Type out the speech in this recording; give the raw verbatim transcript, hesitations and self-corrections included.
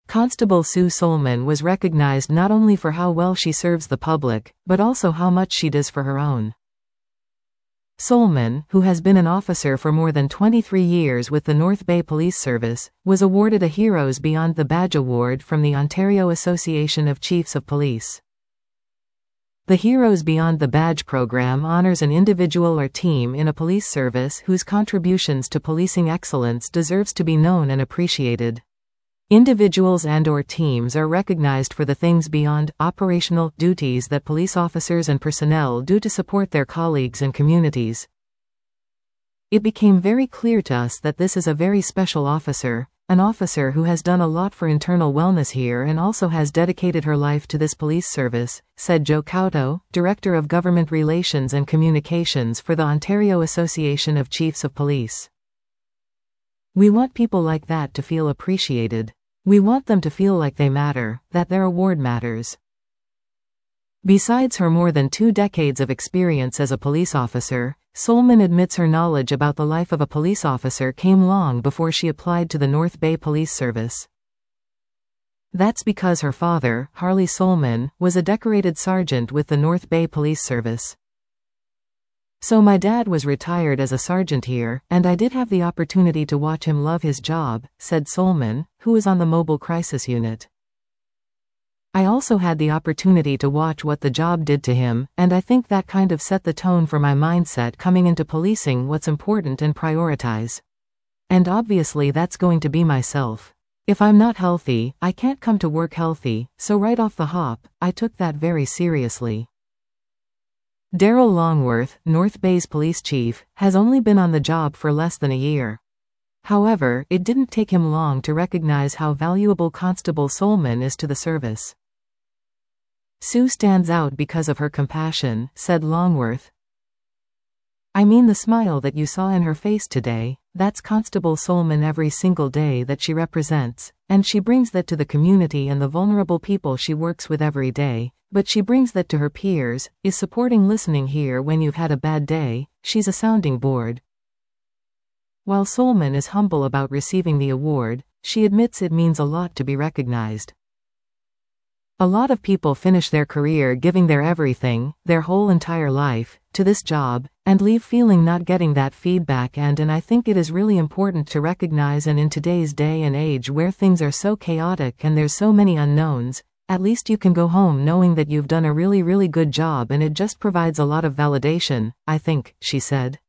Constable Sue Solman was recognized not only for how well she serves the public, but also how much she does for her own. Solman, who has been an officer for more than twenty-three years with the North Bay Police Service, was awarded a Heroes Beyond the Badge Award from the Ontario Association of Chiefs of Police. The Heroes Beyond the Badge program honors an individual or team in a police service whose contributions to policing excellence deserves to be known and appreciated. Individuals and/or teams are recognized for the things beyond operational duties that police officers and personnel do to support their colleagues and communities. It became very clear to us that this is a very special officer, an officer who has done a lot for internal wellness here and also has dedicated her life to this police service, said Joe Couto, Director of Government Relations and Communications for the Ontario Association of Chiefs of Police. We want people like that to feel appreciated. We want them to feel like they matter, that their award matters. Besides her more than two decades of experience as a police officer, Solman admits her knowledge about the life of a police officer came long before she applied to the North Bay Police Service. That's because her father, Harley Solman, was a decorated sergeant with the North Bay Police Service. So my dad was retired as a sergeant here, and I did have the opportunity to watch him love his job, said Solman, who is on the Mobile Crisis Unit. I also had the opportunity to watch what the job did to him, and I think that kind of set the tone for my mindset coming into policing, what's important and prioritize. And obviously that's going to be myself. If I'm not healthy, I can't come to work healthy, so right off the hop, I took that very seriously. Daryl Longworth, North Bay's police chief, has only been on the job for less than a year. However, it didn't take him long to recognize how valuable Constable Solman is to the service. Sue stands out because of her compassion, said Longworth. I mean the smile that you saw in her face today, that's Constable Solman every single day that she represents, and she brings that to the community and the vulnerable people she works with every day. But she brings that to her peers, is supporting listening here when you've had a bad day, she's a sounding board. While Solman is humble about receiving the award, she admits it means a lot to be recognized. A lot of people finish their career giving their everything, their whole entire life, to this job, and leave feeling not getting that feedback and and I think it is really important to recognize, and in today's day and age where things are so chaotic and there's so many unknowns, at least you can go home knowing that you've done a really really good job, and it just provides a lot of validation, I think, she said.